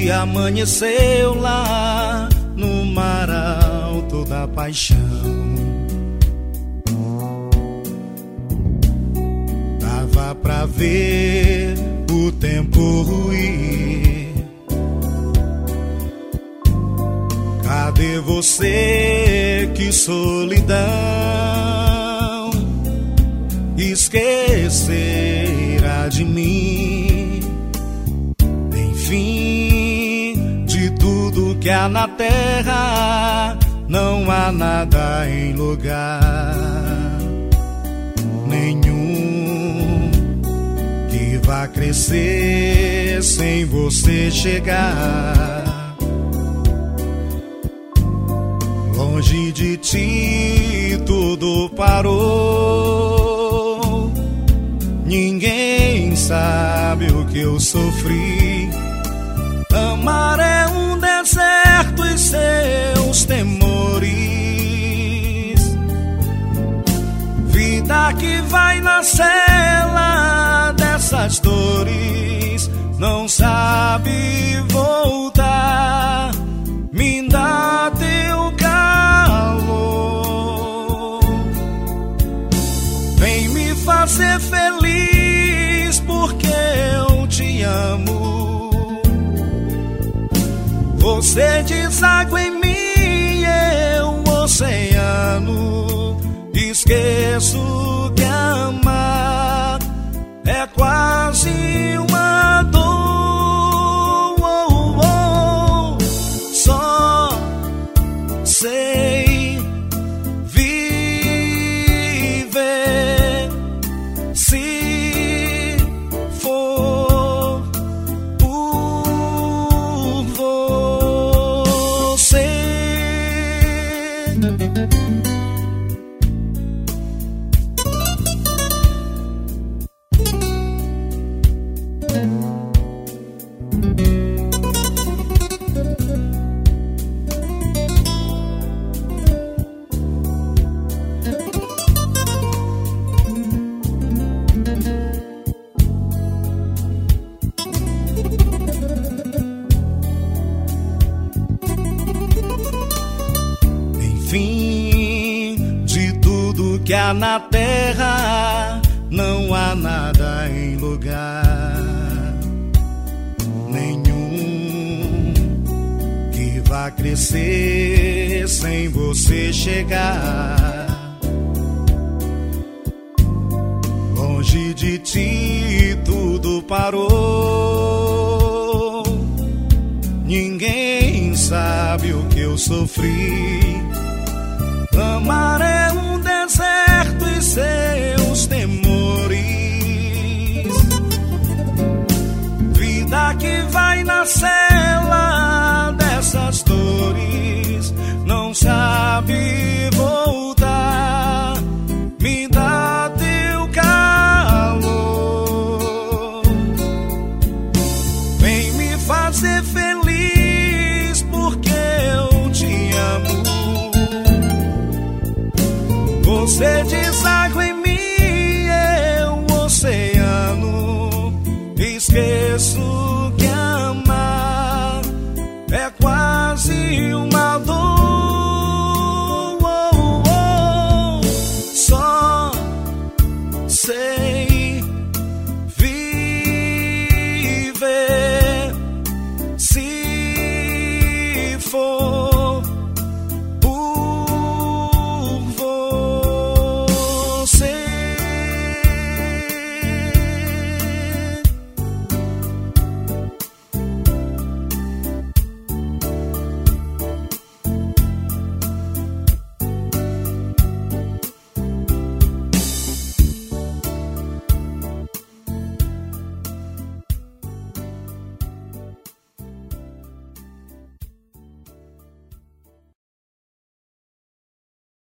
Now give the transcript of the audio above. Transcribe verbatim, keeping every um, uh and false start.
que amanheceu lá no mar alto da paixão. Dava pra ver o tempo ruir. Cadê você? Que solidão! Esquecerá de mim. Enfim, de tudo que há na terra, não há nada em lugar nenhum que vá crescer sem você chegar. Longe de ti tudo parou. Ninguém sabe o que eu sofri. Amar é um deserto e seus temores. Vida que vai na cela dessas dores, não sabe voltar. Me dá teu calor, vem me fazer feliz, porque eu te amo. Você deságua em mim, eu oceano. Esqueço que amar é quase uma dor. Oh, oh. Só sei viver se for por você. Enfim, de tudo que há na terra, não há nada em lugar nenhum que vá crescer sem você chegar. Longe de ti tudo parou. Ninguém sabe o que eu sofri. Amar é um deserto e seus temores. Vida que vai na cela dessas dores, não sabe voltar. Me dá teu calor, vem me fazer feliz,